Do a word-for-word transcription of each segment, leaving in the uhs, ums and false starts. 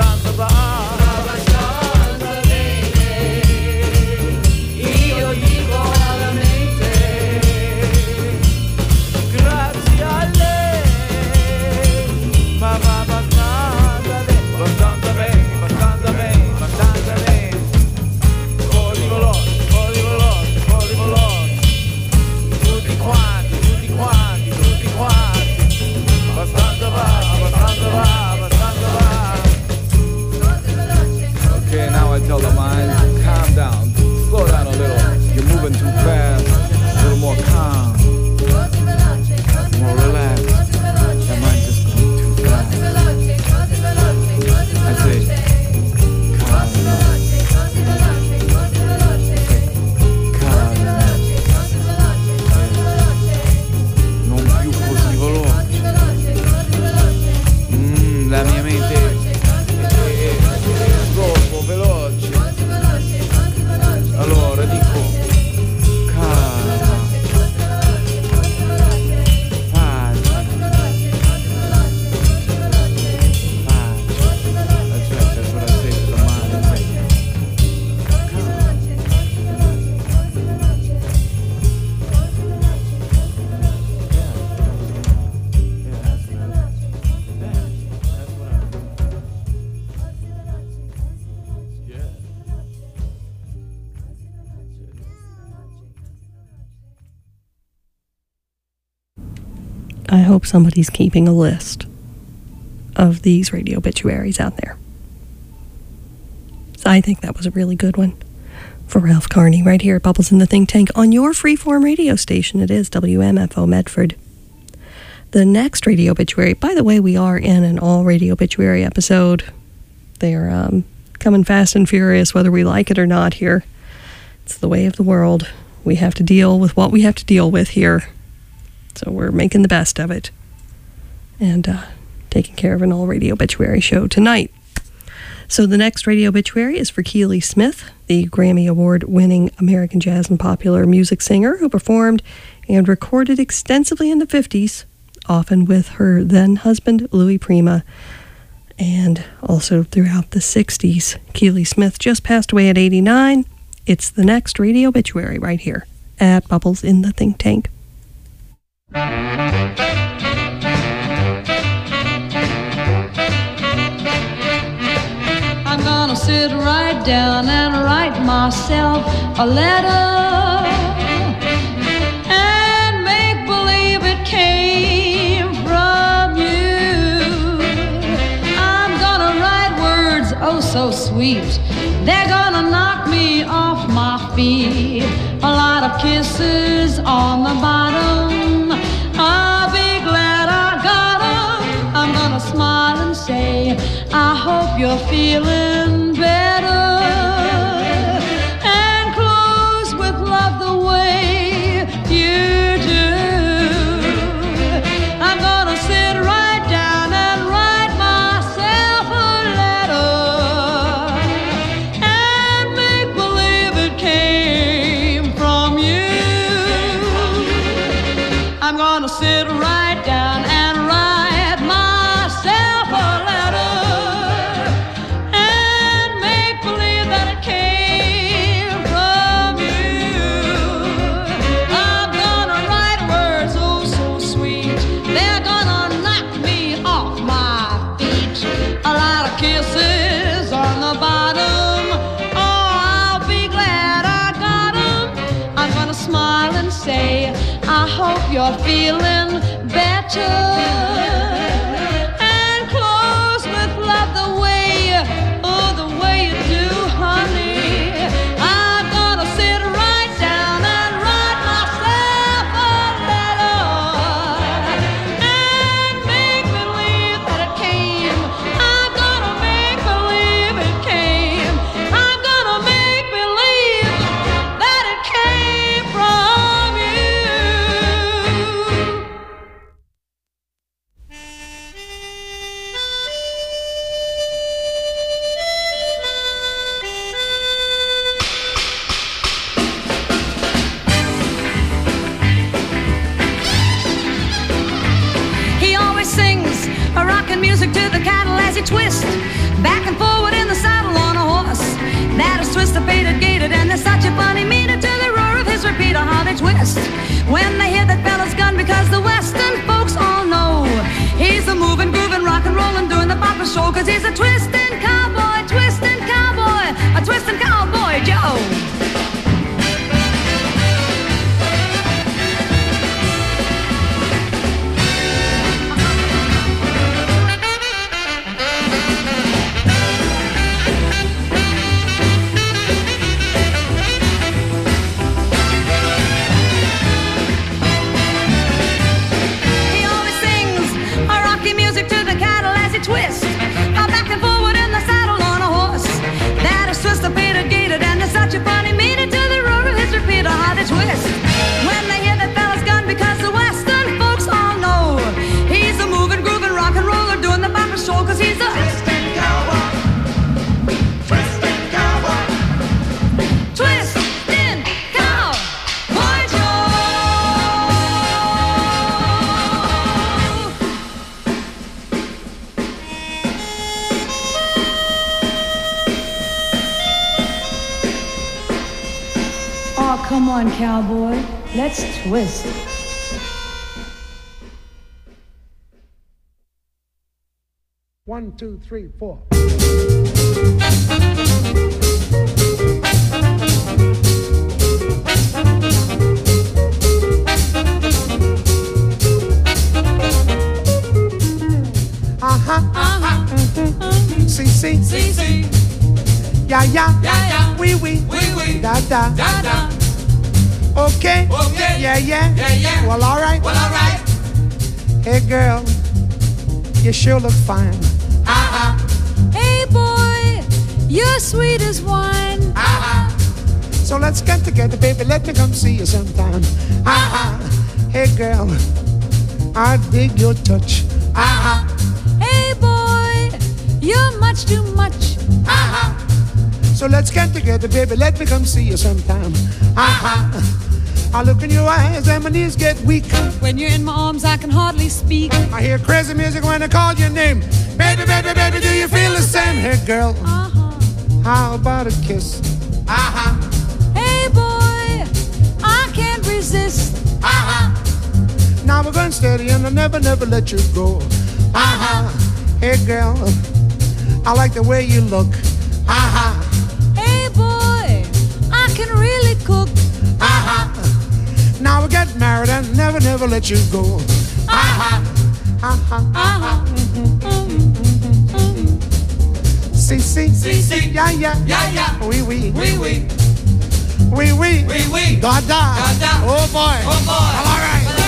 abbastanza va, abbastanza bene, io dico veramente grazie a lei, ma va abbastanza bene, abbastanza bene, abbastanza bene, abbastanza bene, un po' di veloce, un po' di veloce, un po' di veloce, tutti quanti, tutti quanti, tutti quanti, abbastanza va, abbastanza va, abbastanza va. Okay, now I tell the mind, calm down, slow down a little, you're moving too fast, a little more calm, more relaxed, that mind just going too fast. I say, calm, calm, non più così veloce. Mm, la mia mente è, è, è troppo veloce. Allora dico calma, pace, pace. That's right, that's what I say to the mind. I say, calm. Yeah, yeah, that's what I, yeah, that's what I do. Yeah. I hope somebody's keeping a list of these radio obituaries out there. So I think that was a really good one for Ralph Carney right here at Bubbles in the Think Tank on your freeform radio station. It is W M F O Medford. The next radio obituary, by the way, we are in an all radio obituary episode. They're um, coming fast and furious, whether we like it or not here. It's the way of the world. We have to deal with what we have to deal with here. So we're making the best of it and uh, taking care of an all-radio obituary show tonight. So the next radio obituary is for Keely Smith, the Grammy Award-winning American jazz and popular music singer who performed and recorded extensively in the fifties, often with her then-husband Louis Prima, and also throughout the sixties. Keely Smith just passed away at eighty-nine. It's the next radio obituary right here at Bubbles in the Think Tank. I'm gonna sit right down and write myself a letter and make believe it came from you. I'm gonna write words oh so sweet, they're gonna knock me off my feet. A lot of kisses on the bottom, I'll be glad I got 'em. I'm gonna smile and say, I hope you're feeling better. And close with love the way you do. I'm gonna sit right down and write myself a letter and make believe it came from you. I'm gonna sit right down and write myself a letter and make believe that it came from you. I'm gonna write words oh so sweet, they're gonna knock me off my feet. A lot of kisses on the bottom, oh I'll be glad I got 'em. I'm gonna smile and say, I hope you're feeling better. And close with love the way, oh the way you do, honey. I'm gonna sit right down and write myself a letter and make believe that it came. I'm gonna make believe it came. I'm gonna make believe that it came from you. come on, cowboy. Let's twist. One, two, three, four. Uh-huh. Uh-huh. Mm-hmm. See, see. See, see. Yeah, yeah. Yeah, yeah. Wee, wee. Wee, wee. Da, da. Da, da. Okay. Okay. Yeah, yeah. Yeah, yeah. Well, all right. Well, all right. Hey, girl. You sure look fine. Uh-huh. Hey, boy, you're sweet as wine. Uh-huh. So let's get together, baby. Let me come see you sometime. Uh-huh. Hey, girl. I dig your touch. Uh-huh. Hey, boy, you're much too much. Uh-huh. So let's get together, baby. Let me come see you sometime. Uh-huh. I look in your eyes and my knees get weak. When you're in my arms, I can hardly speak. I hear crazy music when I call your name. Baby, baby, baby, do you feel the same? Hey, girl. Uh-huh. How about a kiss? Uh-huh. Hey, boy, I can't resist. Uh-huh. Now we're going steady and I'll never, never let you go. Uh-huh. Hey, girl. I like the way you look. Uh-huh. Hey, boy, I can really cook. Uh-huh. Now we get married and never, never let you go. Uh-huh. Uh-huh. Uh-huh. See, see. See, see. Yeah, yeah. Yeah, yeah. Oui, oui. Wee, wee. Oui, oui. Wee, wee. Da, da. Da, da. Oh, boy. Oh, boy. Well, all right. Well, all right.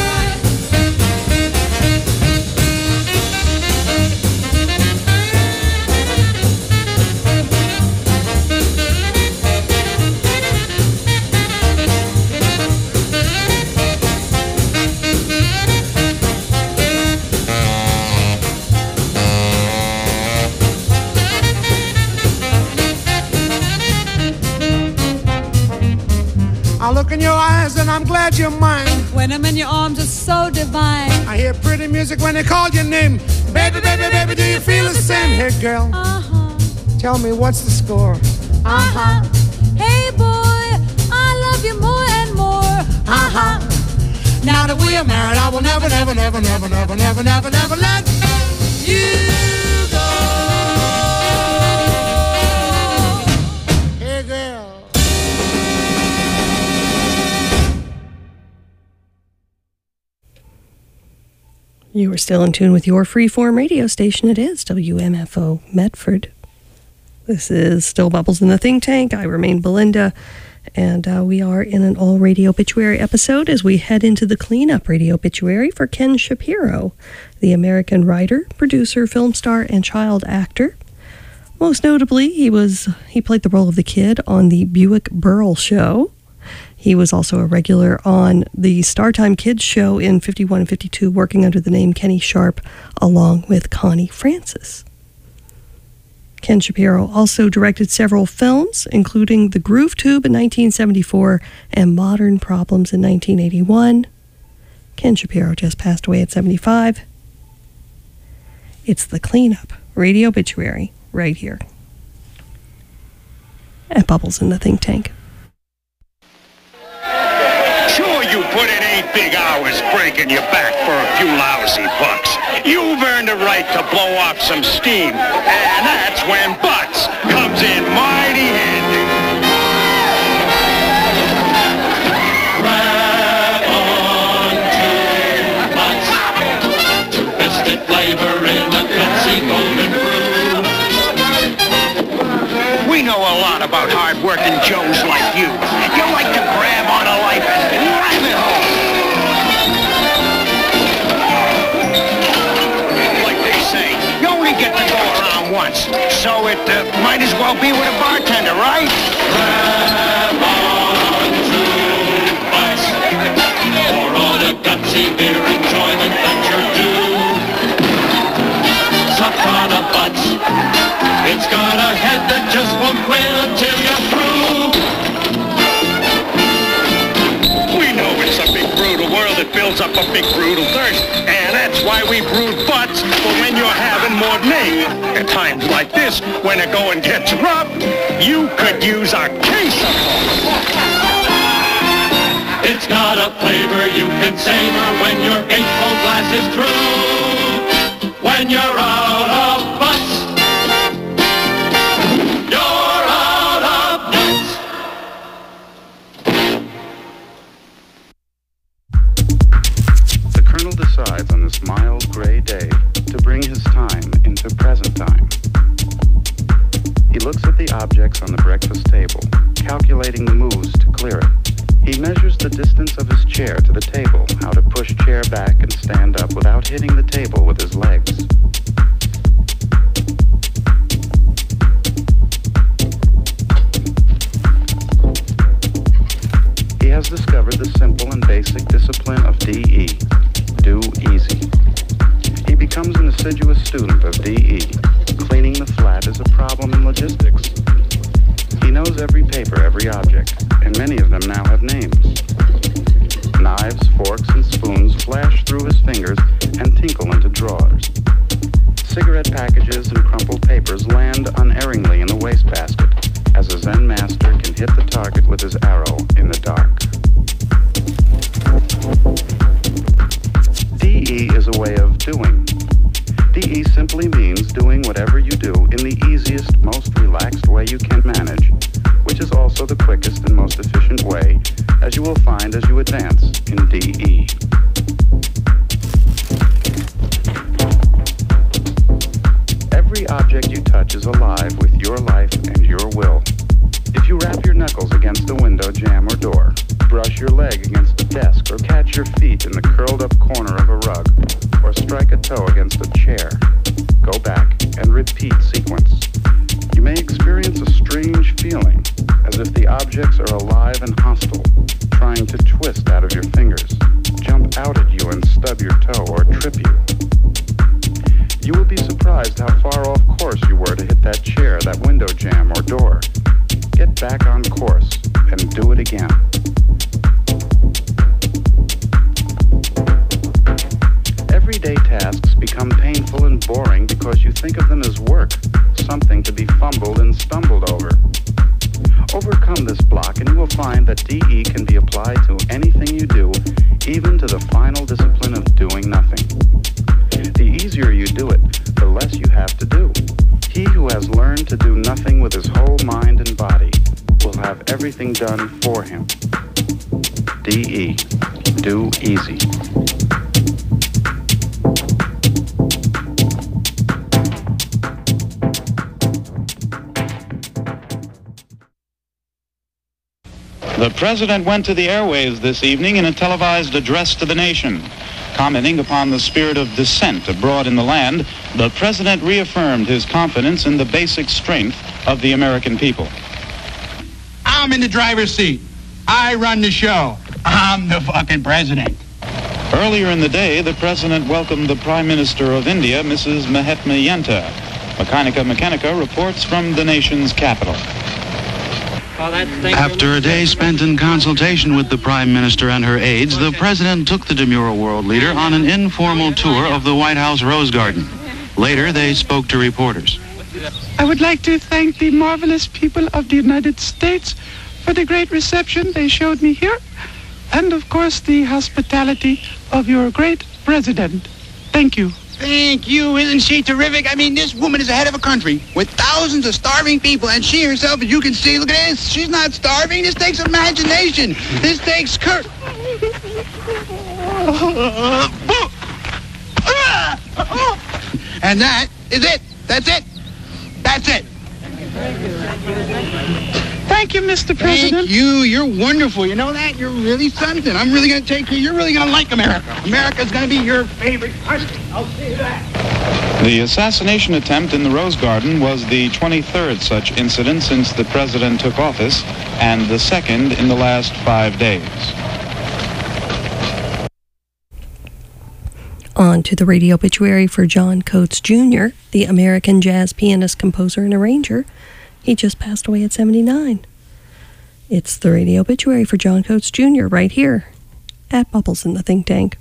I look in your eyes and I'm glad you're mine. When I'm in your arms, it's so divine. I hear pretty music when they call your name. Baby, baby, baby, do you feel the same? Hey, girl, Uh-huh. tell me what's the score? Uh-huh. Hey, boy, I love you more and more. Uh-huh. Now that we are married, I will never, never, never, never, never, never, never, never let You go. Hey, girl. You are still in tune with your freeform radio station. It is W M F O Medford. This is Still Bubbles in the Think Tank. I remain Belinda, and uh, we are in an all-radio obituary episode as we head into the cleanup radio obituary for Ken Shapiro, the American writer, producer, film star, and child actor. Most notably, he was he played the role of the kid on the Buick Burrell Show. He was also a regular on the Startime Kids show in fifty-one and fifty-two, working under the name Kenny Sharp, along with Connie Francis. Ken Shapiro also directed several films, including The Groove Tube in nineteen seventy-four and Modern Problems in nineteen eighty-one. Ken Shapiro just passed away at seventy-five. It's the Cleanup Radio Obituary right here at Bubbles in the Think Tank. Sure, you put in eight big hours breaking your back for a few lousy bucks. You've earned the right to blow off some steam, and that's when Butts comes in mighty handy. Grab on to Butts, two-fisted flavor in a gutsy golden brew. We know a lot about hard-working Joes like you. You like to grab on a life and drive it home. Like they say, you only get to go around once, so it uh, might as well be with a bartender, right? Grab on to Butts, for all the gutsy beer enjoyment that you're due. Suck on a Butts, it's got a head that just won't quit until you're through. We know it's a big brutal world that builds up a big brutal thirst, and that's why we brewed Butts for when you're having more than eight. At times like this, when the going gets rough, you could use a case of them. It's got a flavor you can savor when your eightfold glass is through. When you're out of butts, you're out of nuts. The Colonel decides on this mild gray day to bring his time into present time. He looks at the objects on the breakfast table, calculating the moves to clear it. He measures the distance of his chair to the table, how to push chair back and stand up without hitting the table with his legs. He has discovered the simple and basic discipline of D E, do easy. He becomes an assiduous student of D E. Cleaning the flat is a problem in logistics. He knows every paper, every object, and many of them now have names. Knives, forks, and spoons flash through his fingers and tinkle into drawers. Cigarette packages and crumpled papers land unerringly in the wastebasket, as a Zen master can hit the target with his arrow in the dark. D E is a way of doing. D E simply means doing whatever you do in the easiest, most relaxed way you can manage, which is also the quickest and most efficient way, as you will find as you advance in D E. Every object you touch is alive with your life and your will. If you rap your knuckles against a window jamb or door, brush your leg against a desk, or catch your feet in the curled-up corner of a rug, or strike a toe against a chair, go back and repeat sequence. You may experience a strange feeling, as if the objects are alive and hostile, trying to twist out of your fingers, jump out at you and stub your toe or trip you. You will be surprised how far off course you were to hit that chair, that window jamb, or door. Get back on course and do it again. Everyday tasks become painful and boring because you think of them as work, something to be fumbled and stumbled over. Overcome this block and you will find that D E can be applied to anything you do, even to the final discipline of doing nothing. The easier you do it, the less you have to do. He who has learned to do nothing with his whole mind and body will have everything done for him. D E, do easy. The President went to the airwaves this evening in a televised address to the nation. Commenting upon the spirit of dissent abroad in the land, the President reaffirmed his confidence in the basic strength of the American people. I'm in the driver's seat. I run the show. I'm the fucking President. Earlier in the day, the President welcomed the Prime Minister of India, Missus Mahatma Yenta. Makanika Makanika reports from the nation's capital. After a day spent in consultation with the Prime Minister and her aides, the President took the demure world leader on an informal tour of the White House Rose Garden. Later, they spoke to reporters. I would like to thank the marvelous people of the United States for the great reception they showed me here, and of course the hospitality of your great President. Thank you. Thank you. Isn't she terrific? I mean, this woman is the head of a country with thousands of starving people, and she herself, as you can see, look at this. She's not starving. This takes imagination. This takes courage. And that is it. That's it. That's it. Thank you, Mister President. Thank you. You're wonderful. You know that? You're really something. I'm really going to take you. You're really going to like America. America's going to be your favorite country. I'll see you that. The assassination attempt in the Rose Garden was the twenty-third such incident since the President took office, and the second in the last five days. On to the radio obituary for John Coates Junior, the American jazz pianist, composer, and arranger. He just passed away at seventy-nine. It's the radio obituary for John Coates Junior right here at Bubbles in the Think Tank.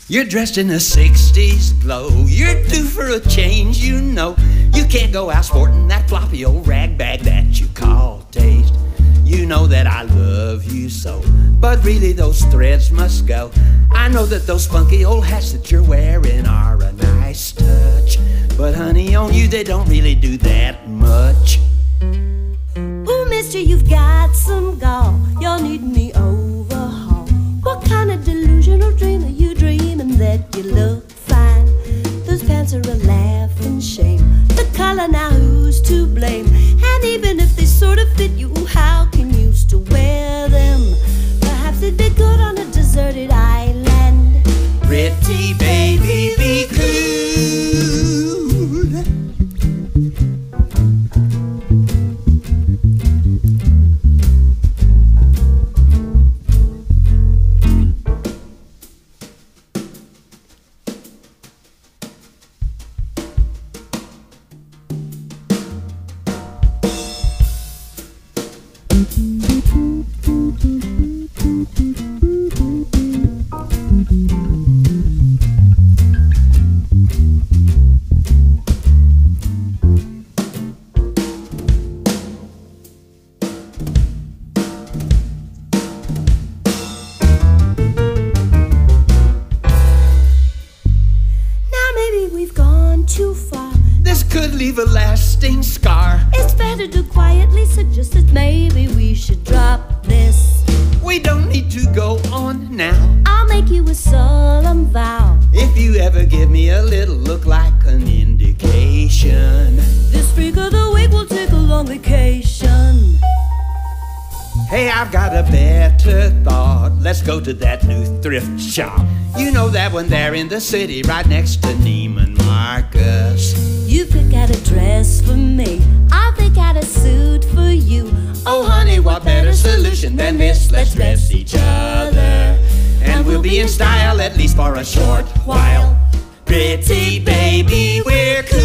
You're dressed in a sixties glow. You're due for a change, you know. You can't go out sporting that floppy old rag bag that you call taste. You know that I love you so, but really those threads must go. I know that those funky old hats that you're wearing are a nice touch, but honey, on you they don't really do that much. Ooh, mister, you've got some gall. You'll need me overhaul. What kind of delusional dream are you dreaming that you look fine? Those pants are a laughing shame. The color, now who's to blame? And even if they sort of fit you, how can you still wear them? Perhaps they'd be good on a deserted island. Pretty baby, be cool. Leave a lasting scar. It's better to quietly suggest that maybe we should drop this. We don't need to go on now. I'll make you a solemn vow. If you ever give me a little look like an indication, this freak of the week will take a long vacation. Hey, I've got a better thought. Let's go to that new thrift shop. You know that one there in the city, right next to Neiman Marcus. You pick out a dress for me, I'll pick out a suit for you. Oh honey, what better solution than this? Let's dress each other, and we'll be in style at least for a short while. Pretty baby, we're cool.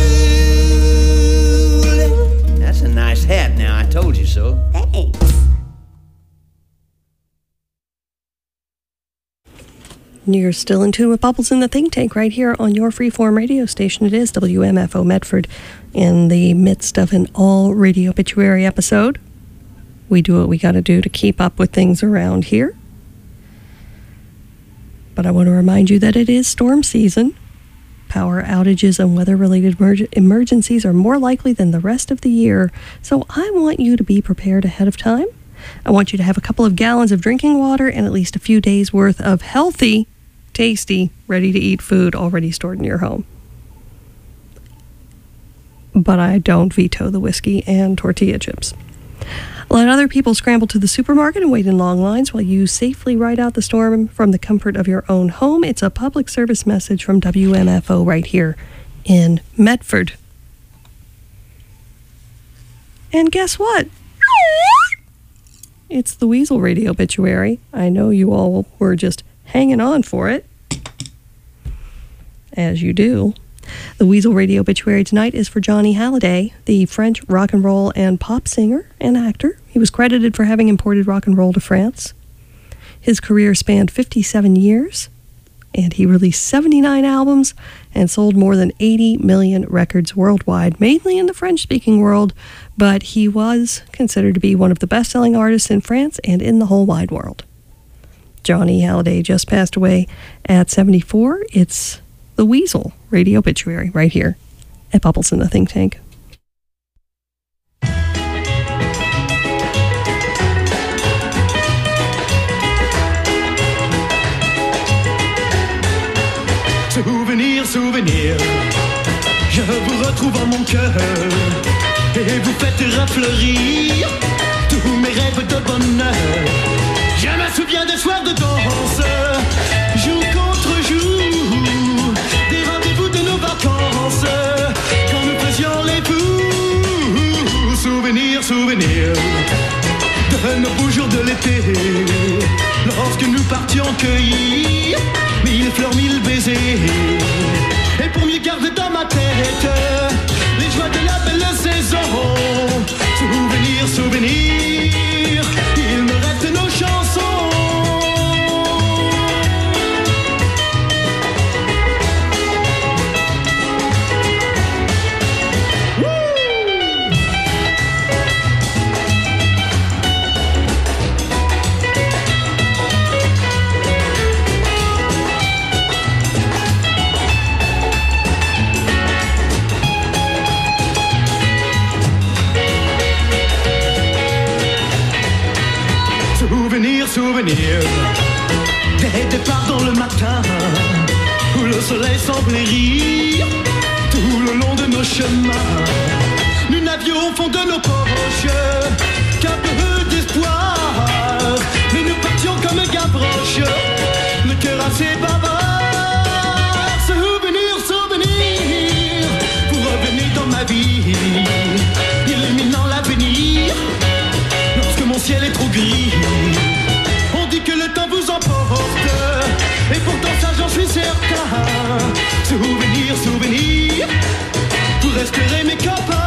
That's a nice hat now, I told you so. Thanks. You're still in tune with Bubbles in the Think Tank right here on your freeform radio station. It is W M F O Medford, in the midst of an all-radio obituary episode. We do what we got to do to keep up with things around here. But I want to remind you that it is storm season. Power outages and weather-related emerg- emergencies are more likely than the rest of the year, so I want you to be prepared ahead of time. I want you to have a couple of gallons of drinking water and at least a few days' worth of healthy, tasty, ready-to-eat food already stored in your home. But I don't veto the whiskey and tortilla chips. Let other people scramble to the supermarket and wait in long lines while you safely ride out the storm from the comfort of your own home. It's a public service message from W M F O right here in Medford. And guess what? It's the Weasel Radio Obituary. I know you all were just hanging on for it, as you do. The Weasel Radio Obituary tonight is for Johnny Hallyday, the French rock and roll and pop singer and actor. He was credited for having imported rock and roll to France. His career spanned fifty-seven years, and he released seventy-nine albums and sold more than eighty million records worldwide, mainly in the French-speaking world, but he was considered to be one of the best-selling artists in France and in the whole wide world. Johnny Hallyday just passed away at seventy-four. It's the Weasel Radio Obituary right here at Bubbles in the Think Tank. Souvenir, souvenir, je vous retrouve en mon cœur et vous faites refleurir tous mes rêves de bonheur. Je me souviens des soirs de danse, jour contre jour, des rendez-vous de nos vacances, quand nous faisions les fous. Souvenir, souvenir, de nos beaux jours de l'été, lorsque nous partions cueillir mille fleurs, mille baisers. Et pour mieux garder dans ma tête les joies de la belle saison. Souvenir, souvenir, il me reste nos chansons. semblait rire tout le long de nos chemins. Nous n'avions au fond de nos poches qu'un peu d'espoir, mais nous partions comme Gavroche, le cœur assez bavard. Souvenir, souvenir, vous revenez dans ma vie, illuminant l'avenir lorsque mon ciel est trop gris. On dit que le temps vous emporte, et pourtant ça j'en suis certain. Souvenir, souvenir, vous resterez mes copains.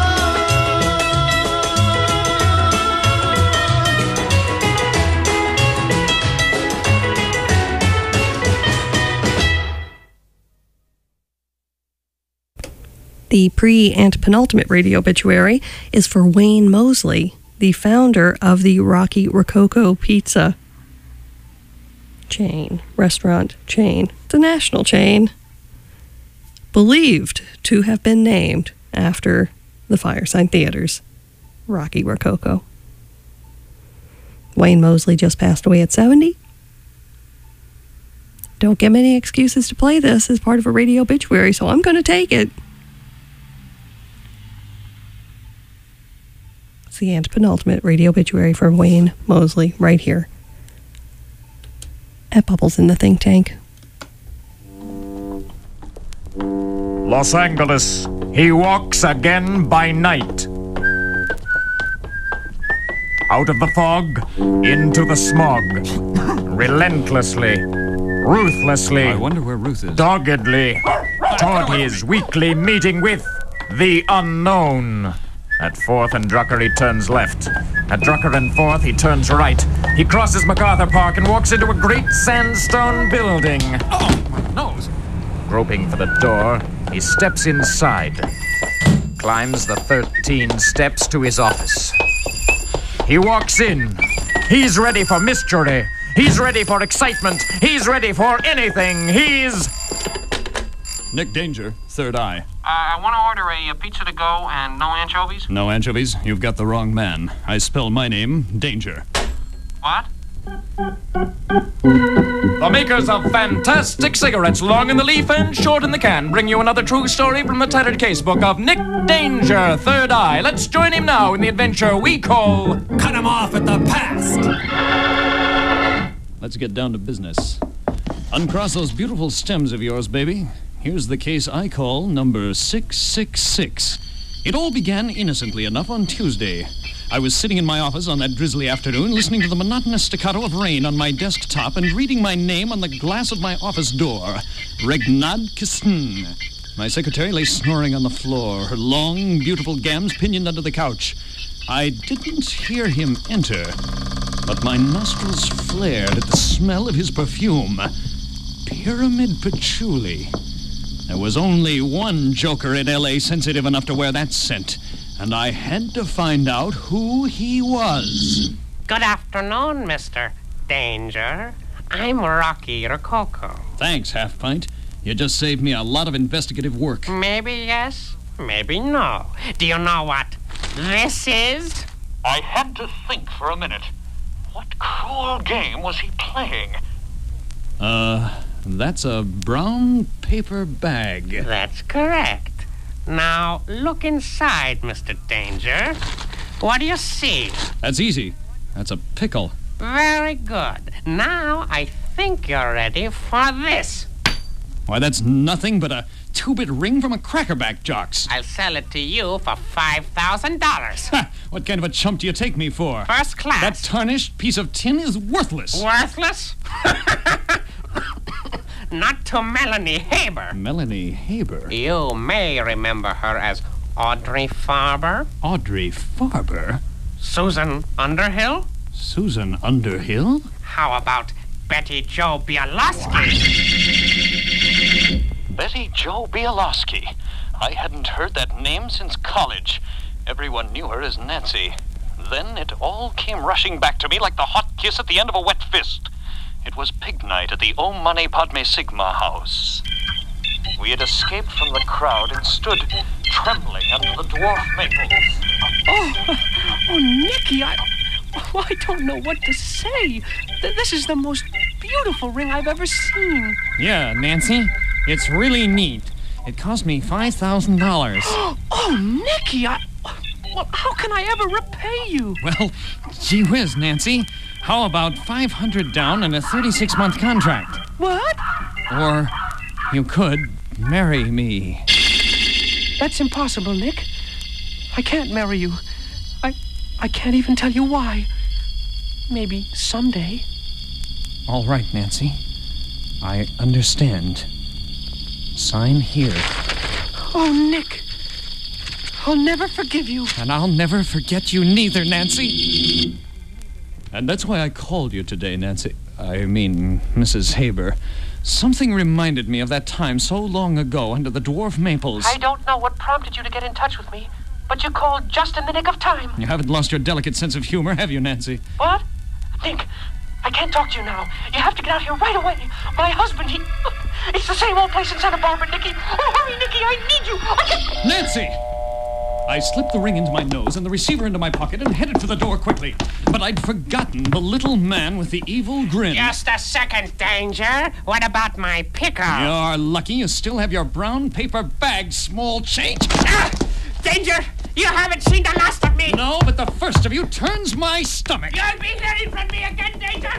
The pre-antepenultimate radio obituary is for Wayne Mosley, the founder of the Rocky Rococo Pizza chain, restaurant chain. It's a national chain, believed to have been named after the Firesign Theater's Rocky Rococo. Wayne Mosley just passed away at seventy. Don't give me any excuses to play this as part of a radio obituary, so I'm going to take it. It's the antepenultimate radio obituary for Wayne Mosley right here at Bubbles in the Think Tank. Los Angeles, he walks again by night. Out of the fog, into the smog. Relentlessly, ruthlessly, I wonder where Ruth is. doggedly, toward his weekly meeting with the unknown. At Fourth and Drucker, he turns left. At Drucker and Fourth, he turns right. He crosses MacArthur Park and walks into a great sandstone building. Oh, my nose! Groping for the door, he steps inside. Climbs the thirteen steps to his office. He walks in. He's ready for mystery. He's ready for excitement. He's ready for anything. He's... Nick Danger, Third Eye. Uh, I want to order a, a pizza to go and no anchovies. No anchovies? You've got the wrong man. I spell my name, Danger. What? The makers of fantastic cigarettes, long in the leaf and short in the can, bring you another true story from the tattered casebook of Nick Danger, Third Eye. Let's join him now in the adventure we call... Cut Him Off at the Past! Let's get down to business. Uncross those beautiful stems of yours, baby. Here's the case I call number six six six. It all began innocently enough on Tuesday. I was sitting in my office on that drizzly afternoon, listening to the monotonous staccato of rain on my desktop and reading my name on the glass of my office door. Regnad Kisn. My secretary lay snoring on the floor, her long, beautiful gams pinioned under the couch. I didn't hear him enter, but my nostrils flared at the smell of his perfume. Pyramid Patchouli. There was only one joker in L A sensitive enough to wear that scent, and I had to find out who he was. Good afternoon, Mister Danger. I'm Rocky Rococo. Thanks, Half Pint. You just saved me a lot of investigative work. Maybe yes, maybe no. Do you know what this is? I had to think for a minute. What cruel game was he playing? Uh... That's a brown paper bag. That's correct. Now, look inside, Mister Danger. What do you see? That's easy. That's a pickle. Very good. Now, I think you're ready for this. Why, that's nothing but a two-bit ring from a crackerback jocks. I'll sell it to you for five thousand dollars. Ha! What kind of a chump do you take me for? First class. That tarnished piece of tin is worthless. Worthless? Not to Melanie Haber. Melanie Haber? You may remember her as Audrey Farber. Audrey Farber? Susan Underhill? Susan Underhill? How about Betty Jo Bialowski? Betty Jo Bialowski. I hadn't heard that name since college. Everyone knew her as Nancy. Then it all came rushing back to me like the hot kiss at the end of a wet fist. It was pig night at the O Mane Padme Sigma house. We had escaped from the crowd and stood trembling under the dwarf maples. Oh, oh, Nicky, I, oh, I don't know what to say. Th- This is the most beautiful ring I've ever seen. Yeah, Nancy. It's really neat. It cost me five thousand dollars. Oh, Nicky, I... Well, how can I ever repay you? Well, gee whiz, Nancy. How about five hundred down and a thirty-six month contract? What? Or you could marry me. That's impossible, Nick. I can't marry you. I... I can't even tell you why. Maybe someday. All right, Nancy. I understand. Sign here. Oh, Nick. I'll never forgive you. And I'll never forget you neither, Nancy. And that's why I called you today, Nancy. I mean, Missus Haber. Something reminded me of that time so long ago under the dwarf maples. I don't know what prompted you to get in touch with me, but you called just in the nick of time. You haven't lost your delicate sense of humor, have you, Nancy? What? Nick, I can't talk to you now. You have to get out here right away. My husband, he... It's the same old place in Santa Barbara, Nicky. Oh, hurry, Nicky, I need you. I can't... Nancy! I slipped the ring into my nose and the receiver into my pocket and headed for the door quickly. But I'd forgotten the little man with the evil grin. Just a second, Danger. What about my pickle? You're lucky you still have your brown paper bag, small change. Ah! Danger! You haven't seen the last of me! No, but the first of you turns my stomach. You'll be hearing from me again, Danger!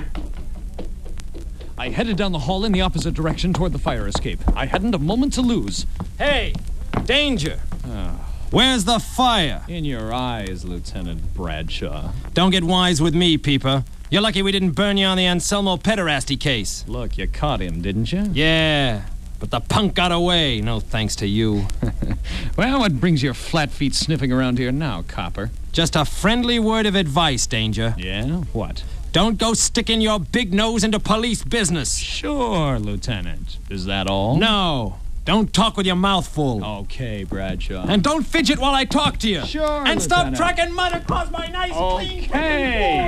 I headed down the hall in the opposite direction toward the fire escape. I hadn't a moment to lose. Hey, Danger! Oh. Where's the fire? In your eyes, Lieutenant Bradshaw. Don't get wise with me, Peeper. You're lucky we didn't burn you on the Anselmo pederasty case. Look, you caught him, didn't you? Yeah, but the punk got away, no thanks to you. Well, what brings your flat feet sniffing around here now, copper? Just a friendly word of advice, Danger. Yeah? What? Don't go sticking your big nose into police business. Sure, Lieutenant. Is that all? No. Don't talk with your mouth full. Okay, Bradshaw. And don't fidget while I talk to you. Sure, And Lieutenant. stop tracking mud across my nice clean... Okay.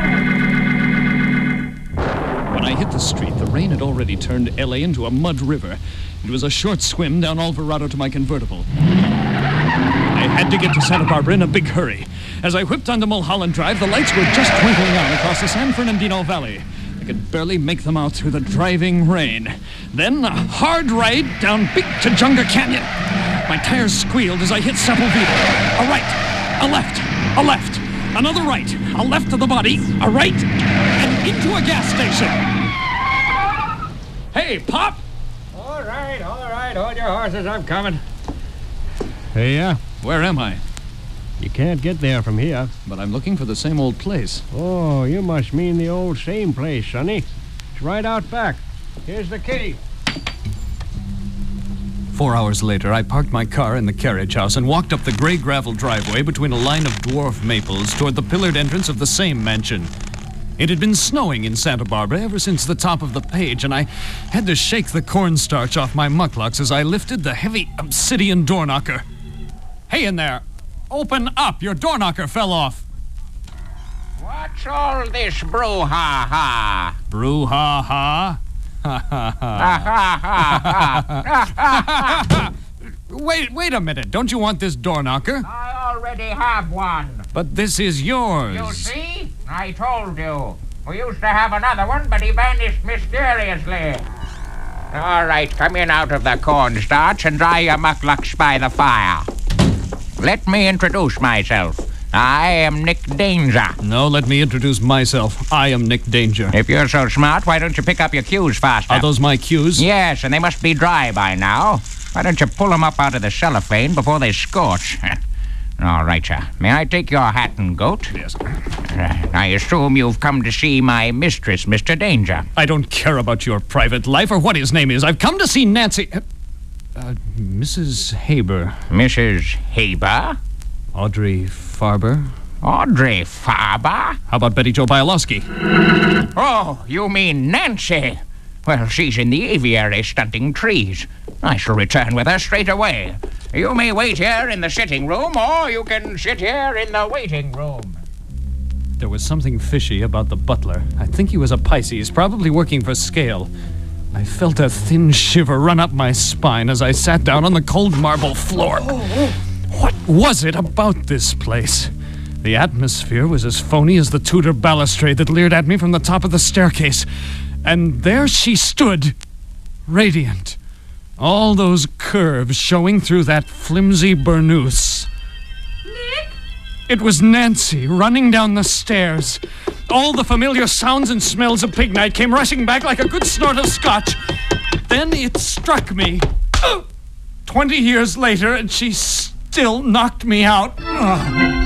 When I hit the street, the rain had already turned L A into a mud river. It was a short swim down Alvarado to my convertible. I had to get to Santa Barbara in a big hurry. As I whipped onto Mulholland Drive, the lights were just twinkling on across the San Fernandino Valley. I could barely make them out through the driving rain. Then a hard ride down Big Tujunga Canyon. My tires squealed as I hit Sepulveda. A right, a left, a left, another right, a left of the body, a right, and into a gas station. Hey, Pop! All right, all right, hold your horses, I'm coming. Hey, yeah? Where am I? You can't get there from here. But I'm looking for the same old place. Oh, you must mean the old same place, Sonny. It's right out back. Here's the key. Four hours later, I parked my car in the carriage house and walked up the gray gravel driveway between a line of dwarf maples toward the pillared entrance of the same mansion. It had been snowing in Santa Barbara ever since the top of the page, and I had to shake the cornstarch off my mucklucks as I lifted the heavy obsidian door knocker. Hey in there! Open up! Your door knocker fell off! What's all this brouhaha? Brouhaha? Ha ha ha. Wait, wait a minute. Don't you want this door knocker? I already have one. But this is yours. You see? I told you. We used to have another one, but he vanished mysteriously. All right, come in out of the cornstarch and dry your mucklucks by the fire. Let me introduce myself. I am Nick Danger. No, let me introduce myself. I am Nick Danger. If you're so smart, why don't you pick up your cues faster? Are those my cues? Yes, and they must be dry by now. Why don't you pull them up out of the cellophane before they scorch? All right, sir. May I take your hat and coat? Yes. Uh, I assume you've come to see my mistress, Mister Danger. I don't care about your private life or what his name is. I've come to see Nancy... Uh, Missus Haber. Missus Haber? Audrey Farber. Audrey Farber? How about Betty Jo Bialowski? Oh, you mean Nancy? Well, she's in the aviary stunting trees. I shall return with her straight away. You may wait here in the sitting room, or you can sit here in the waiting room. There was something fishy about the butler. I think he was a Pisces, probably working for Scale. I felt a thin shiver run up my spine as I sat down on the cold marble floor. What was it about this place? The atmosphere was as phony as the Tudor balustrade that leered at me from the top of the staircase. And there she stood, radiant, All those curves showing through that flimsy burnous. Nick? It was Nancy running down the stairs. All the familiar sounds and smells of pig night came rushing back like a good snort of scotch. Then it struck me. Twenty years later, and she still knocked me out. Oh,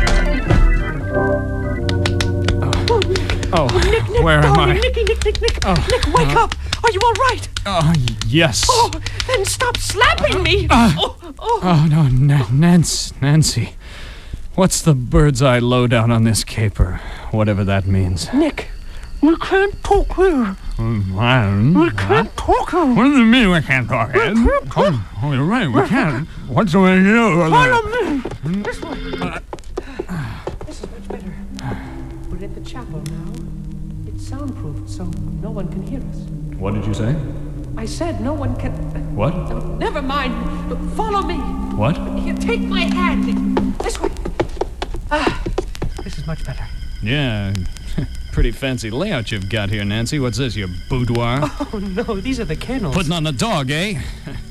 oh. Nick, Nick, where am darling, I? Nicky, Nick, Nick, Nick, Oh, Nick, wake uh, up! Are you all right? Oh, yes. Oh, then stop slapping me! Uh, oh, oh. Oh, no, Na- Nancy, Nancy. What's the bird's eye lowdown on this caper? Whatever that means. Nick, we can't talk here. Um, I- We can't talk here. What do you mean we can't talk, We Ed? can't talk. Oh, oh, you're right, we can't. What's the way to do? Follow me! This way. This is much better. We're at the chapel now. It's soundproof, so no one can hear us. What did you say? I said no one can... What? Oh, never mind. Follow me. What? Here, take my hand. This way. Ah, this is much better. Yeah, pretty fancy layout you've got here, Nancy. What's this, your boudoir? Oh, no, these are the kennels. Putting on the dog, eh?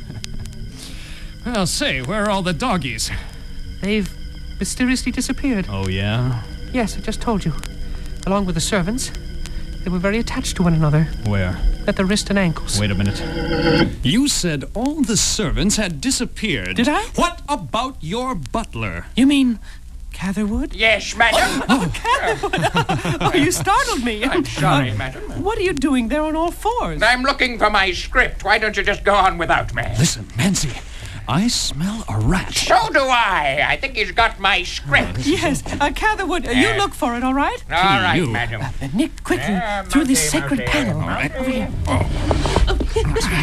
Well, say, where are all the doggies? They've mysteriously disappeared. Oh, yeah? Yes, I just told you. Along with the servants. They were very attached to one another. Where? At the wrist and ankles. Wait a minute. You said all the servants had disappeared. Did I? What about your butler? You mean Catherwood? Yes, madam. Oh, Catherwood! Oh, you startled me. I'm sorry, Uh, madam. What are you doing there on all fours? I'm looking for my script. Why don't you just go on without me? Listen, Nancy, I smell a rat. So do I. I think he's got my script. Yes, uh, Catherwood, uh, you look for it, all right? All right, you. madam. Uh, Nick, quickly, Yeah, through this monkey, sacred monkey. panel. All right. Over here. Oh, this way.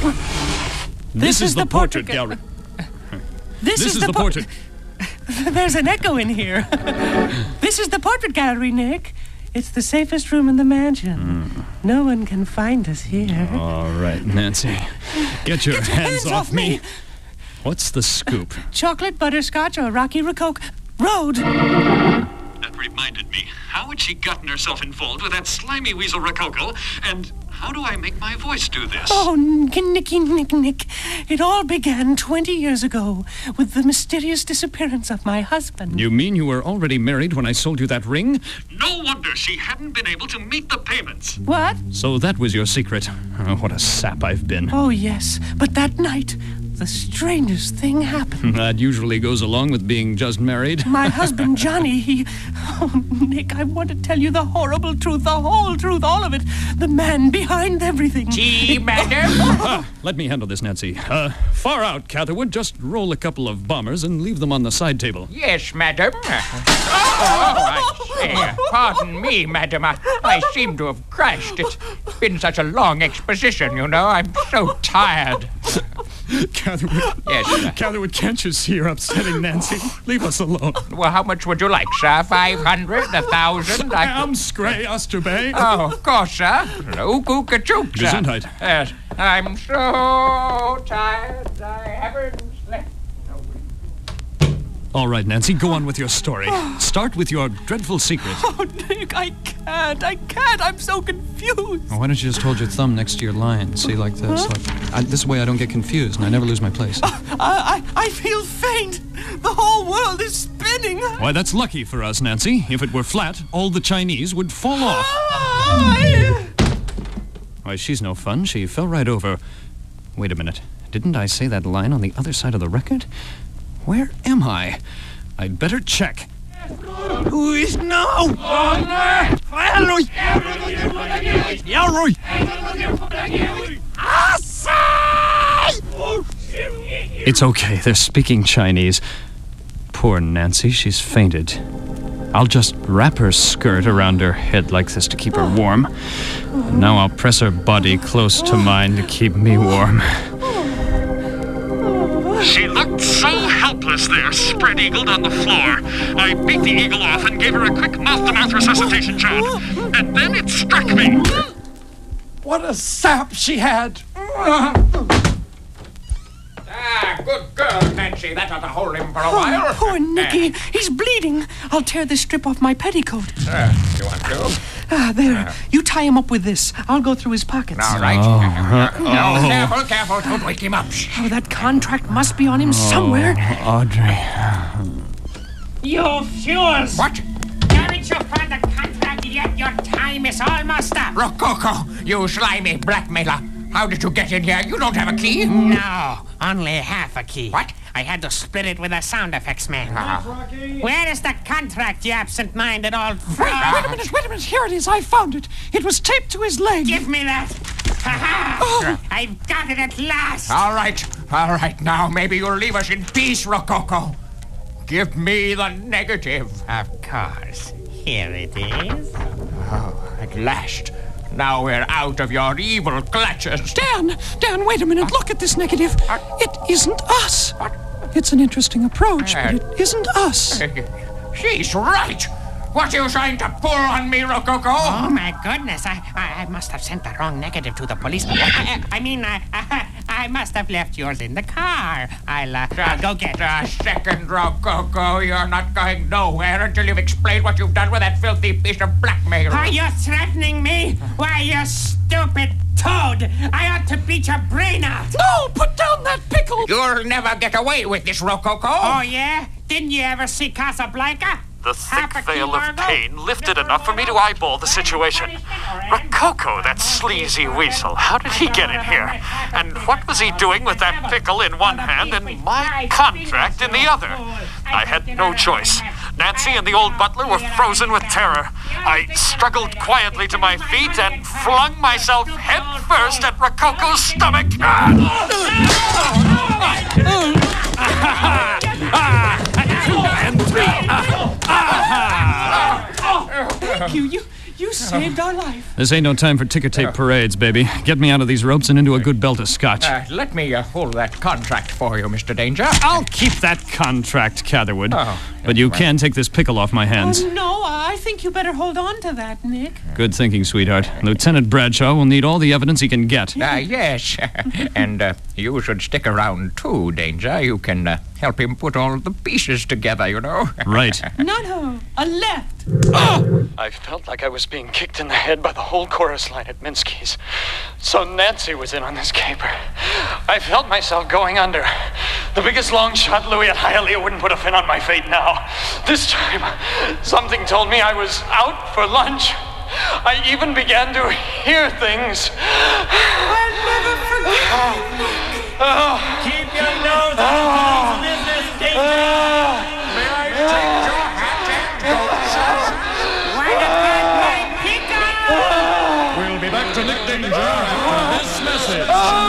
This, is is the the portrait portrait gallery. This, This is, is the, the por- portrait. There's an echo in here. This is the portrait gallery, Nick. It's the safest room in the mansion. No one can find us here. All right, Nancy. Get your Get your hands, hands off, off me. me. What's the scoop? Chocolate butterscotch or Rocky Rococo Road. That reminded me. How had she gotten herself involved with that slimy weasel Rococo? And how do I make my voice do this? Oh, Nicky, Nick, Nick. It all began twenty years ago with the mysterious disappearance of my husband. You mean you were already married when I sold you that ring? No wonder she hadn't been able to meet the payments. What? So that was your secret. Oh, what a sap I've been. Oh, yes. But that night, the strangest thing happened. That usually goes along with being just married. My husband, Johnny, he... Oh, Nick, I want to tell you the horrible truth, the whole truth, all of it. The man behind everything. Tea, madam? Ah, let me handle this, Nancy. Uh, far out, Catherwood. Just roll a couple of bombers and leave them on the side table. Yes, madam. Oh, I see. Pardon me, madam. I, I seem to have crashed. It's been such a long exposition, you know. I'm so tired. Catherwood. Yes, sir. Catherwood, can't you see you're upsetting Nancy? Leave us alone. Well, how much would you like, sir? Five hundred? A thousand? I... Am Scray Osterbay. Oh, of course, sir. No kookachook, sir. Gesundheit. Yes, I'm so tired. I haven't slept. All right, Nancy, go on with your story. Start with your dreadful secret. Oh, Nick, I can't. I can't. I'm so confused. Well, why don't you just hold your thumb next to your line? See, like this. Like, I, this way I don't get confused and I never lose my place. I, I, I feel faint. The whole world is spinning. Why, that's lucky for us, Nancy. If it were flat, all the Chinese would fall off. I... Why, she's no fun. She fell right over. Wait a minute. Didn't I say that line on the other side of the record? Where am I? I'd better check. Who is now? It's okay. They're speaking Chinese. Poor Nancy. She's fainted. I'll just wrap her skirt around her head like this to keep her warm. And now I'll press her body close to mine to keep me warm. She looked so helpless there, spread-eagled on the floor. I beat the eagle off and gave her a quick mouth-to-mouth resuscitation job. And then it struck me. What a sap she had! Ah, Ah, good girl, Nancy. That ought to hold him for a while. Oh, poor Nicky. He's bleeding. I'll tear this strip off my petticoat. Uh, you want to? Ah, there. You tie him up with this. I'll go through his pockets. All right. Oh, No, oh. careful, careful. Don't wake him up. Oh, that contract must be on him somewhere. Oh, Audrey. You fools! What? Haven't you found the contract yet? Your time is almost up. Rococo, you slimy blackmailer. How did you get in here? You don't have a key? No, only half a key. What? I had to split it with a sound effects man. Ah. Where is the contract, you absent-minded old Wait, fraud? wait a minute, wait a minute. Here it is. I found it. It was taped to his leg. Give me that. Ha-ha! Oh. I've got it at last. All right, all right. Now maybe you'll leave us in peace, Rococo. Give me the negative. Of course. Here it is. Oh, at last. Now we're out of your evil clutches. Dan, Dan, wait a minute. Look at this negative. It isn't us. It's an interesting approach, but it isn't us. She's right. What are you trying to pull on me, Rococo? Oh, my goodness. I, I, I must have sent the wrong negative to the police. I, I mean, I, I, I must have left yours in the car. I'll, uh, I'll go get it. A second, Rococo. You're not going nowhere until you've explained what you've done with that filthy piece of blackmail. Are you threatening me? Why, you stupid toad! I ought to beat your brain out. No, put down that pickle. You'll never get away with this, Rococo. Oh, yeah? Didn't you ever see Casablanca? The thick veil of pain lifted enough for me to eyeball the situation. Rococo, that sleazy weasel, how did he get in here? And what was he doing with that pickle in one hand and my contract in the other? I had no choice. Nancy and the old butler were frozen with terror. I struggled quietly to my feet and flung myself head first at Rococo's stomach. And three. Thank you. You you saved our life. This ain't no time for ticker tape parades, baby. Get me out of these ropes and into a good belt of scotch. Uh, let me uh, hold that contract for you, Mister Danger. I'll keep that contract, Catherwood. Oh, but you can take this pickle off my hands. Oh, no, I think you better hold on to that, Nick. Good thinking, sweetheart. Lieutenant Bradshaw will need all the evidence he can get. Ah, uh, yes. and uh, you should stick around, too, Danger. You can uh, help him put all the pieces together, you know. Right. Not her. A left. Oh! I felt like I was being kicked in the head by the whole chorus line at Minsky's. So Nancy was in on this caper. I felt myself going under. The biggest long shot Louis at Hialeah wouldn't put a fin on my fate now. This time, something told me I was out for lunch. I even began to hear things. I'll never forget. Oh. Keep your nose out of business, Danger. May I take your hat and What about my pickle? We'll be back to Nick Danger after this message.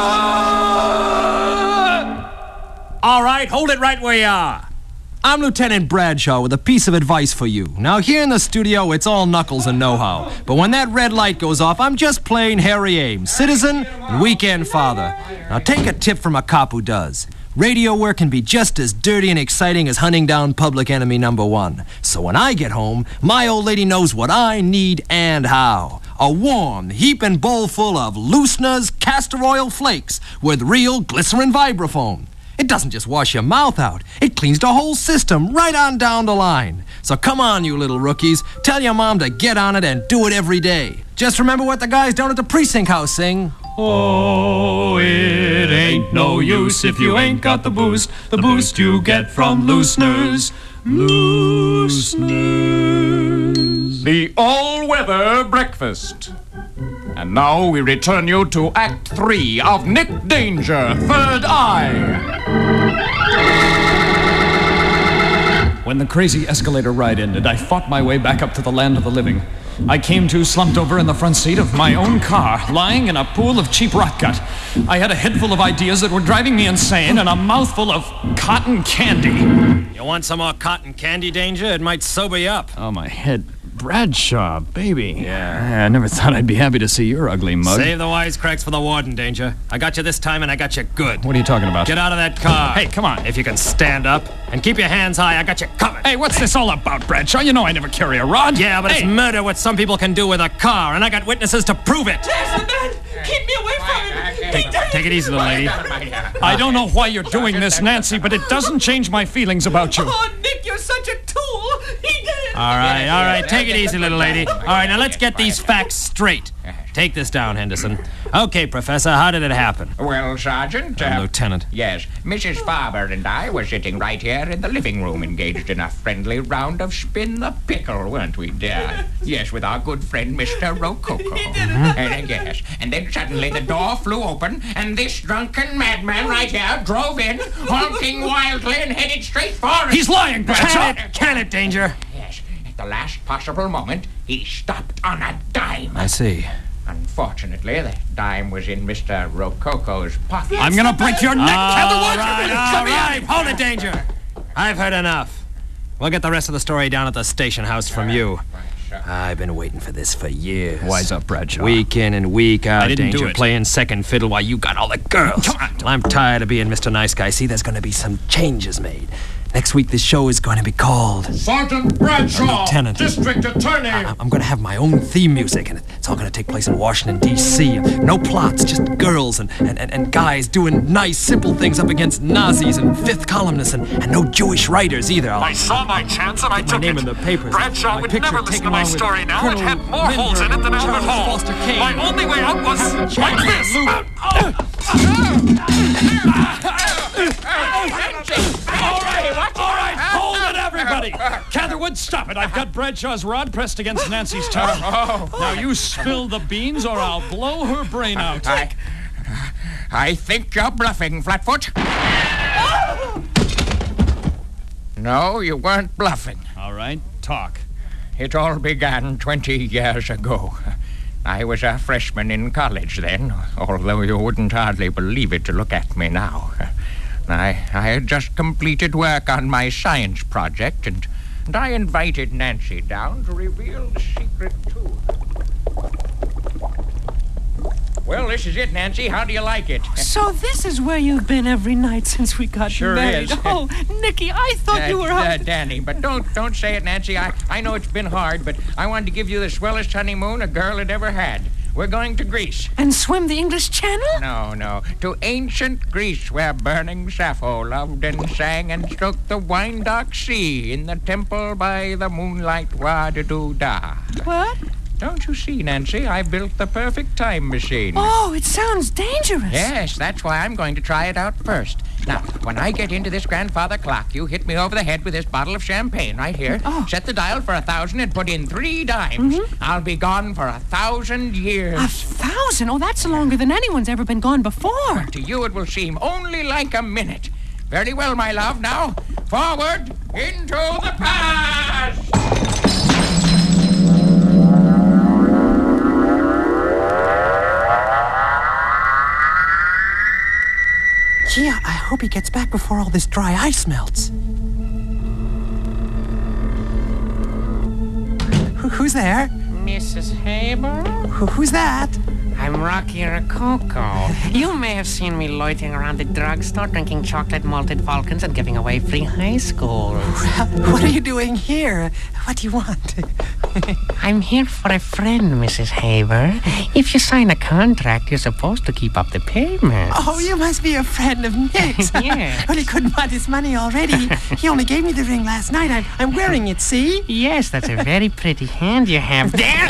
All right, hold it right where you are. I'm Lieutenant Bradshaw with a piece of advice for you. Now, here in the studio, it's all knuckles and know-how. But when that red light goes off, I'm just plain Harry Ames, citizen and weekend father. Now, take a tip from a cop who does. Radio work can be just as dirty and exciting as hunting down public enemy number one. So when I get home, my old lady knows what I need and how. A warm, heaping bowl full of Loosener's castor oil flakes with real glycerin vibraphone. It doesn't just wash your mouth out. It cleans the whole system right on down the line. So come on, you little rookies. Tell your mom to get on it and do it every day. Just remember what the guys down at the precinct house sing. Oh, it ain't no use if you ain't got the boost. The boost you get from Loosener's. Loosener's. The all-weather breakfast. And now we return you to Act Three of Nick Danger, Third Eye. When the crazy escalator ride ended, I fought my way back up to the land of the living. I came to slumped over in the front seat of my own car, lying in a pool of cheap rot gut. I had a head full of ideas that were driving me insane and a mouthful of cotton candy. You want some more cotton candy, Danger? It might sober you up. Oh, my head. Bradshaw, baby. Yeah. I never thought I'd be happy to see your ugly mug. Save the wisecracks for the warden, Danger. I got you this time, and I got you good. What are you talking about? Get out of that car. Hey, come on. If you can stand up and keep your hands high, I got you covered. Hey, what's this all about, Bradshaw? You know I never carry a rod. Yeah, but hey. It's murder what some people can do with a car, and I got witnesses to prove it. There's the man! Keep me away from him! He did Take it easy, little lady. I don't know why you're doing this, Nancy, but it doesn't change my feelings about you. Oh, Nick, you're such a tool. He did it. All right, all right. Take it easy, little lady. All right, now let's get these facts straight. Take this down, Henderson. Okay, Professor, how did it happen? Well, Sergeant... Uh, Uh, Lieutenant. Yes, Missus Farber and I were sitting right here in the living room engaged in a friendly round of spin the pickle, weren't we, dear? Yes, with our good friend, Mister Rococo. Mm-hmm. And, uh, yes, and then suddenly the door flew open, and this drunken madman right here drove in, honking wildly and headed straight for us. He's lying, Bradshaw! Can it, can it, Danger? Yes, at the last possible moment, he stopped on a dime. I see. Unfortunately, the dime was in Mister Rococo's pocket. I'm gonna break your neck, all Catherwood! right, All right, hold it, Danger. I've heard enough. We'll get the rest of the story down at the station house from you. I've been waiting for this for years. Wise up, Bradshaw. Week in and week out, I didn't Danger, do it. playing second fiddle while you got all the girls. Well, I'm tired of being Mister Nice Guy. See, there's gonna be some changes made. Next week, this show is going to be called... Sergeant Bradshaw, Lieutenant. District Attorney. I- I'm going to have my own theme music, and it's all going to take place in Washington, D C No plots, just girls and, and, and, and guys doing nice, simple things up against Nazis and fifth columnists, and, and no Jewish writers either. I'll I saw my chance and I my took name it. in the papers. Bradshaw My would picture never listen taken to my along with story now. It Colonel had more holes in it than Lindbergh, Albert Charles Hall. Foster Kane. My only way out was like this. All right, all right, hold it, everybody. Catherwood, stop it. I've got Bradshaw's rod pressed against Nancy's tongue. Now you spill the beans or I'll blow her brain out. I, I think you're bluffing, Flatfoot. No, you weren't bluffing. All right, talk. It all began twenty years ago. I was a freshman in college then, although you wouldn't hardly believe it to look at me now. I, I had just completed work on my science project, and, and I invited Nancy down to reveal the secret to her. Well, this is it, Nancy. How do you like it? So this is where you've been every night since we got Sure married. is. Oh, Nicky, I thought Uh, you were uh, out. Danny, but don't don't say it, Nancy. I, I know it's been hard, but I wanted to give you the swellest honeymoon a girl had ever had. We're going to Greece. And swim the English Channel? No, no. To ancient Greece, where burning Sappho loved and sang and stroked the wine-dark sea in the temple by the moonlight wa-da-doo-da. What? Don't you see, Nancy? I built the perfect time machine. Oh, it sounds dangerous. Yes, that's why I'm going to try it out first. Now, when I get into this grandfather clock, you hit me over the head with this bottle of champagne right here. Oh. Set the dial for a thousand and put in three dimes. Mm-hmm. I'll be gone for a thousand years. A thousand? Oh, that's longer than anyone's ever been gone before. To you, it will seem only like a minute. Very well, my love. Now, forward into the past. Gee, I hope he gets back before all this dry ice melts. Who, who's there? Missus Haber? Who, who's that? I'm Rocky Rococo. You may have seen me loitering around the drugstore, drinking chocolate malted Falcons and giving away free high schools. What are you doing here? What do you want? I'm here for a friend, Missus Haber. If you sign a contract, you're supposed to keep up the payments. Oh, you must be a friend of Nick's. Yes. Well, he couldn't want his money already. He only gave me the ring last night. I'm, I'm wearing it, see? Yes, that's a very pretty hand you have there.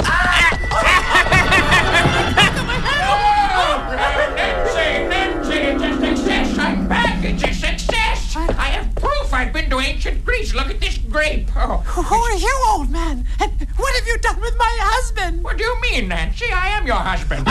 Nancy, Nancy, it's a success. I'm back. It's a success. I have proof I've been to ancient Greece. Look at this grape. Oh, Who are you, old man? And what have you done with my husband? what do you mean, Nancy? I am your husband.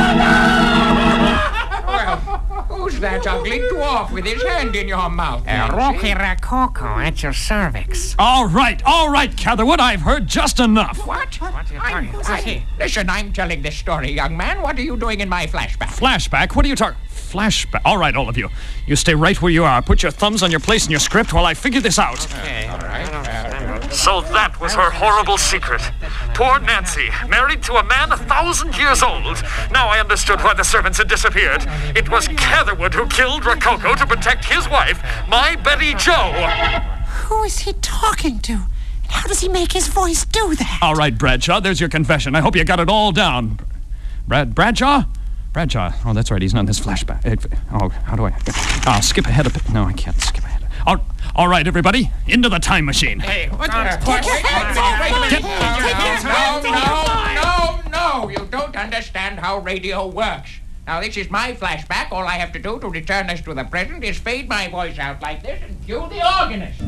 Well, who's that ugly dwarf with his hand in your mouth, Uh, Nancy? Rocky Rococo at your cervix. All right, all right, Catherwood, I've heard just enough. What? What are you I'm, talking I- about? listen, I'm telling this story, young man. What are you doing in my flashback? Flashback? What are you talking? Flashback? All right, all of you. You stay right where you are. Put your thumbs on your place in your script while I figure this out. Okay, all right. So that was her horrible secret. Poor Nancy, married to a man a thousand years old. Now I understood why the servants had disappeared. It was Catherwood who killed Rococo to protect his wife, my Betty Jo. Who is he talking to? How does he make his voice do that? All right, Bradshaw, there's your confession. I hope you got it all down. Brad Bradshaw? Bradshaw. Oh, that's right. He's not in this flashback. Uh, Oh, how do I? I'll skip ahead a bit. No, I can't skip ahead. All, all right, everybody, into the time machine. Hey, what the? Take your hands off mine! No, no, no, no! You don't understand how radio works. Now, this is my flashback. All I have to do to return us to the present is fade my voice out like this and cue the organist.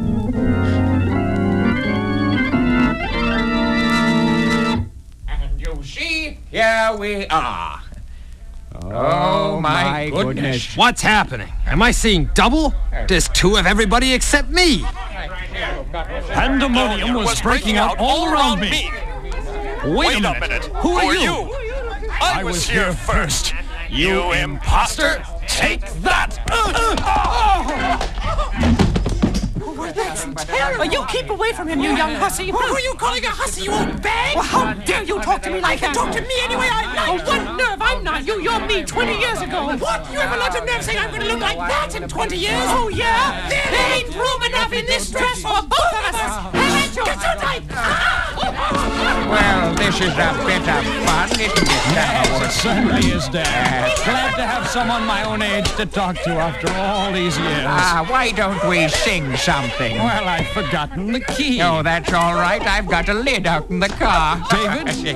And you see, here we are. Oh, my goodness. What's happening? Am I seeing double? There's two of everybody except me. Pandemonium was breaking out all around me. Wait a minute. Who are you? I was here first. You imposter! Take that! That's terrible. You keep away from him, you young hussy. Who are you calling a hussy, you old bag? Well, how dare you talk to me like that? Talk to me any way I like. Oh, what nerve? I'm not you. You're me twenty years ago. What? You ever let a nerve say I'm going to look like that in twenty years? Oh, yeah? There ain't room enough in this dress for both of us. Get your knife. Well, this is a bit of fun, isn't it? Yes, it certainly is, Dad. Glad to have someone my own age to talk to after all these years. Ah, why don't we sing something? Well, I've forgotten the key. Oh, that's all right. I've got a lid out in the car. David?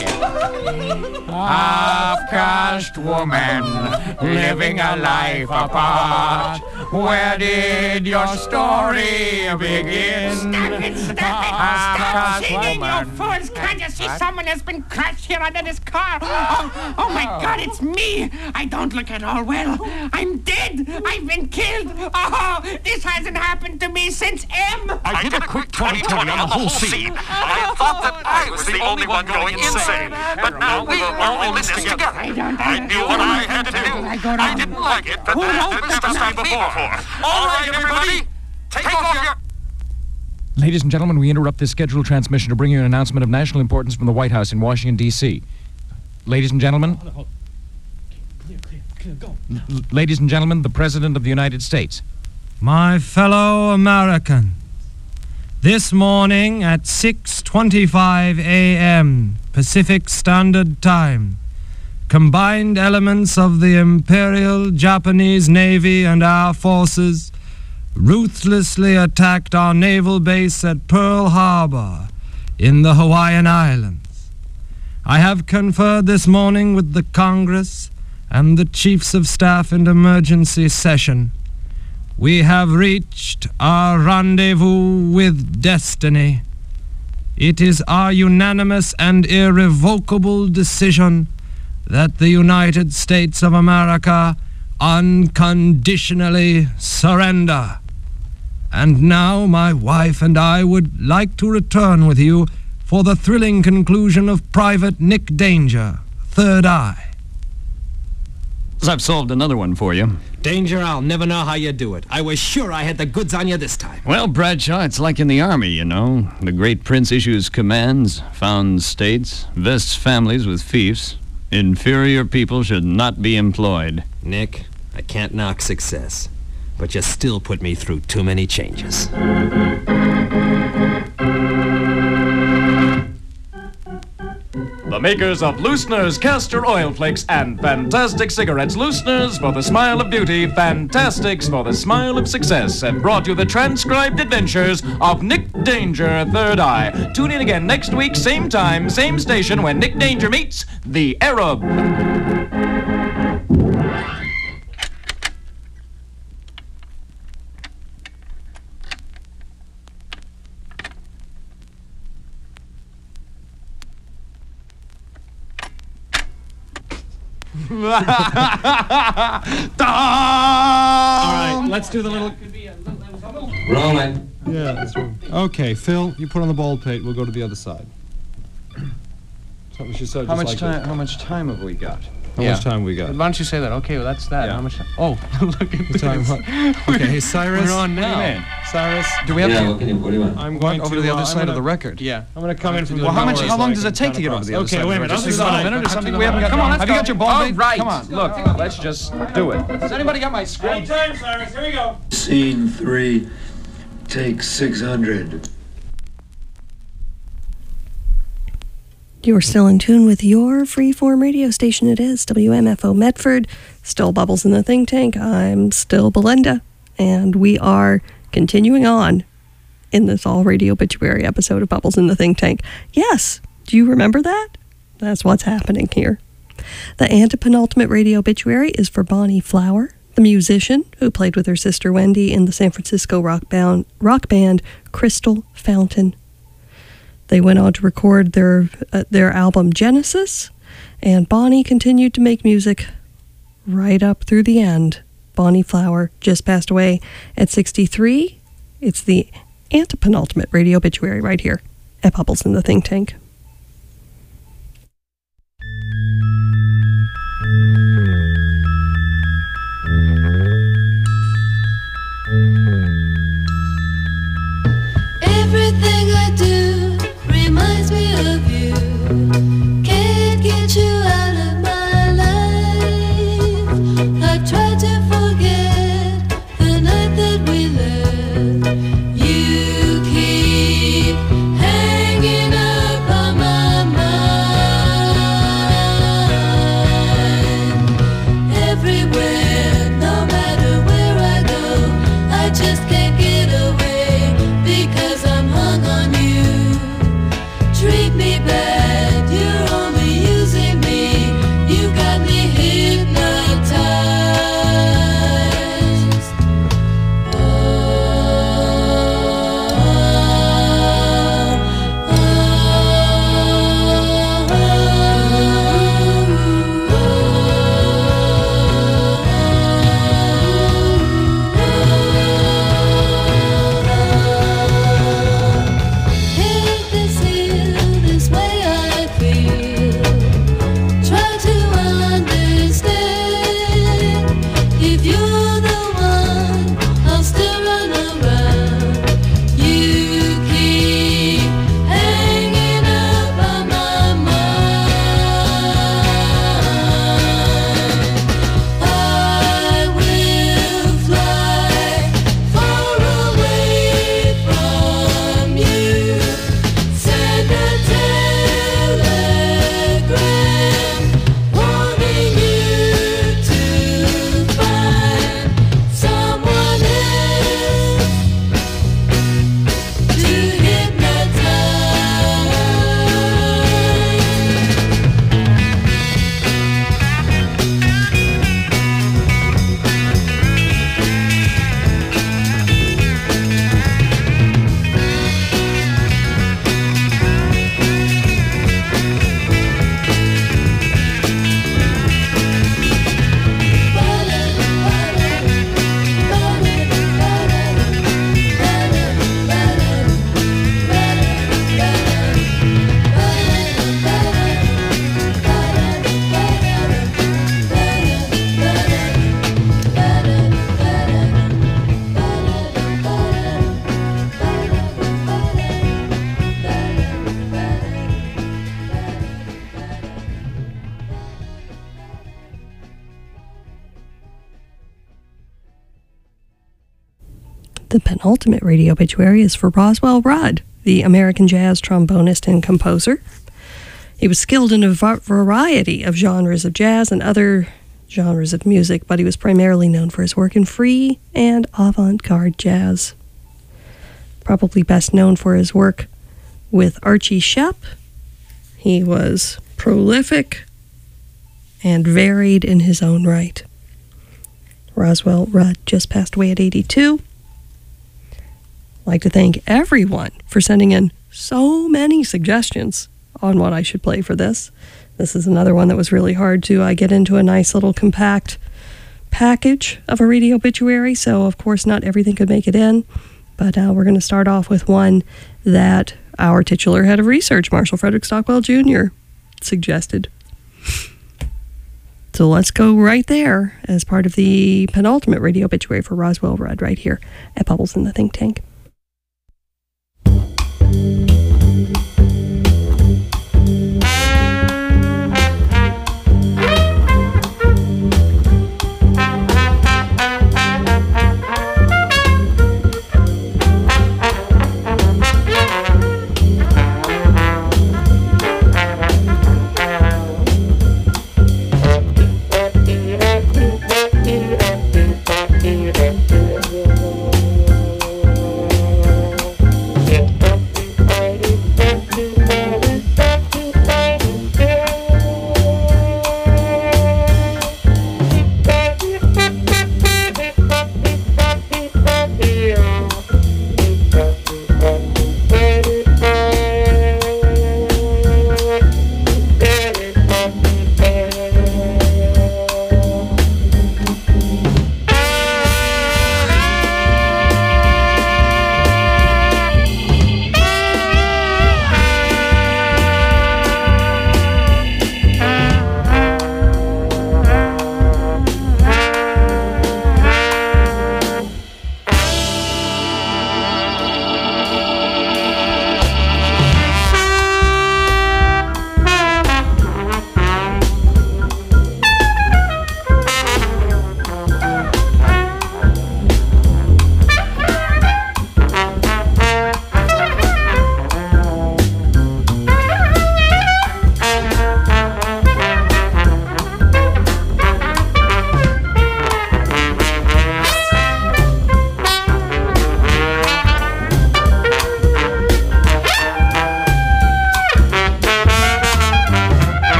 Half-caste woman, living a life apart. Where did your story begin? Stop it, stop it, stop singing, you fools! Can't you see someone has been crushed here under this car? Oh, oh my God, it's me! I don't look at all well. I'm dead! I've been killed! Oh, this hasn't happened to me since M! I did a quick twenty twenty on the whole scene. I thought that I was the only one going insane. But now we were all in this together. I knew what I had to do. I didn't like it, but that was the time before. All right, everybody, take off your... Ladies and gentlemen, we interrupt this scheduled transmission to bring you an announcement of national importance from the White House in Washington, D C Ladies and gentlemen... L- Ladies and gentlemen, the President of the United States. My fellow American, this morning at six twenty-five a.m. Pacific Standard Time, combined elements of the Imperial Japanese Navy and Air Forces ruthlessly attacked our naval base at Pearl Harbor in the Hawaiian Islands. I have conferred this morning with the Congress and the Chiefs of Staff in emergency session. We have reached our rendezvous with destiny. It is our unanimous and irrevocable decision that the United States of America unconditionally surrender. And now my wife and I would like to return with you for the thrilling conclusion of Private Nick Danger, Third Eye. I've solved another one for you. Danger, I'll never know how you do it. I was sure I had the goods on you this time. Well, Bradshaw, it's like in the Army, you know. The great prince issues commands, founds states, vests families with fiefs. Inferior people should not be employed. Nick, I can't knock success, but you still put me through too many changes. The makers of Loosener's Castor Oil Flakes and Fantastic Cigarettes. Loosener's for the smile of beauty, Fantastics for the smile of success, have brought you the transcribed adventures of Nick Danger, Third Eye. Tune in again next week, same time, same station, when Nick Danger meets the Arab. All right, let's do the little... Rolling. Yeah, that's right. Okay, Phil, you put on the bald pate. We'll go to the other side. Something she said. How just much like time? this. How much time have we got? How much time we got? Why don't you say that? Okay, well that's that. Yeah. How much time? Oh, look at this. Time, what? Okay, hey Cyrus. We're on now. What do you mean? Cyrus. Do we have yeah, to? What, can you, what do you want? I'm going over to the uh, other I'm side gonna, of the record. Yeah, I'm going to come in from well, the. how much? How long so does it take to get over the other okay, side? Okay, wait a minute. Just Just a minute or something. We haven't got. Come on, let's Have you got your ball? All right. Come on, look. Let's just do it. Has anybody got my script? Time, Cyrus. Here we go. Scene three, take six hundred. You're still in tune with your freeform radio station. It is W M F O Medford. Still Bubbles in the Think Tank. I'm still Belinda. And we are continuing on in this all radio obituary episode of Bubbles in the Think Tank. Yes, do you remember that? That's what's happening here. The antepenultimate radio obituary is for Bonnie Flower, the musician who played with her sister Wendy in the San Francisco rock band, rock band Crystal Fountain. They went on to record their uh, their album Genesis, and Bonnie continued to make music right up through the end. Bonnie Flower just passed away at sixty-three. It's the antepenultimate radio obituary right here at Bubbles in the Think Tank. Everything I do reminds me of you. Can't get you out of my life. I tried to forget the night that we left. You keep hanging up on my mind. Everywhere, no matter where I go, I just can't get away because I'm hung on you. Treat me bad, you're only using me. You got me hypnotized. Oh, If this is this way I feel, try to understand. If you're the one, I'll still run around. You keep hanging up on my mind. I will fly far away from you. Send a telegram warning you to find someone else to hypnotize. The penultimate radio obituary is for Roswell Rudd, the American jazz trombonist and composer. He was skilled in a va- variety of genres of jazz and other genres of music, but he was primarily known for his work in free and avant-garde jazz. Probably best known for his work with Archie Shepp. He was prolific and varied in his own right. Roswell Rudd just passed away at eighty-two. I'd like to thank everyone for sending in so many suggestions on what I should play for this. This is another one that was really hard to uh, get into a nice little compact package of a radio obituary, so of course not everything could make it in, but uh, we're going to start off with one that our titular head of research, Marshall Frederick Stockwell Junior, suggested. So let's go right there as part of the penultimate radio obituary for Roswell Rudd right here at Bubbles in the Think Tank.